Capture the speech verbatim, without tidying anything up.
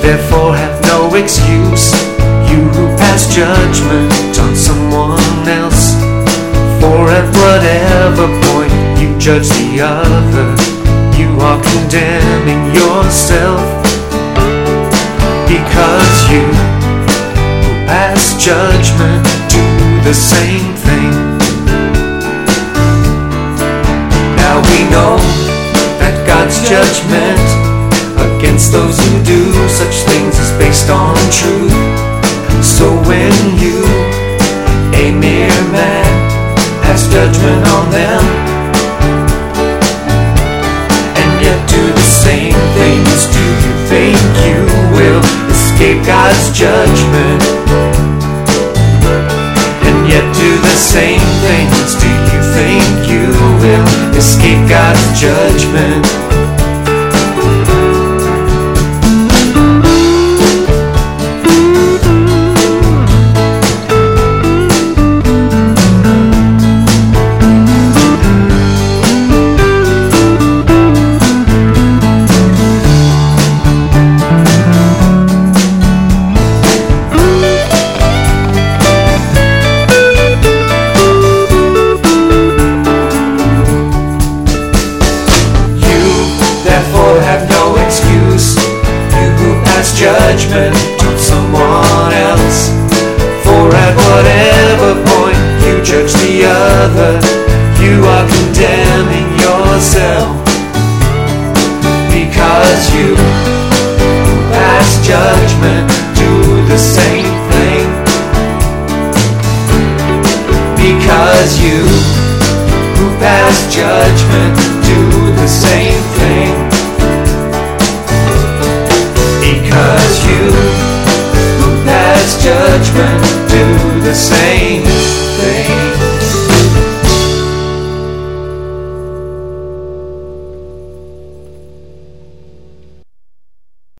therefore have no excuse, you who pass judgment on someone else. For at whatever point you judge the other, you are condemning yourself. Because you who pass judgment do the same thing. Now we know that God's judgment against those who do such things is based on truth. So when you, a mere man, pass judgment on them, and yet do the same things, do you think you will escape God's judgment? And yet do the same things, do you think you will escape God's judgment? Judgment on someone else. For at whatever point you judge the other, you are condemning yourself. Because you who pass judgment do the same thing. Because you who pass judgment do the same thing. Because you who pass judgment do the same thing.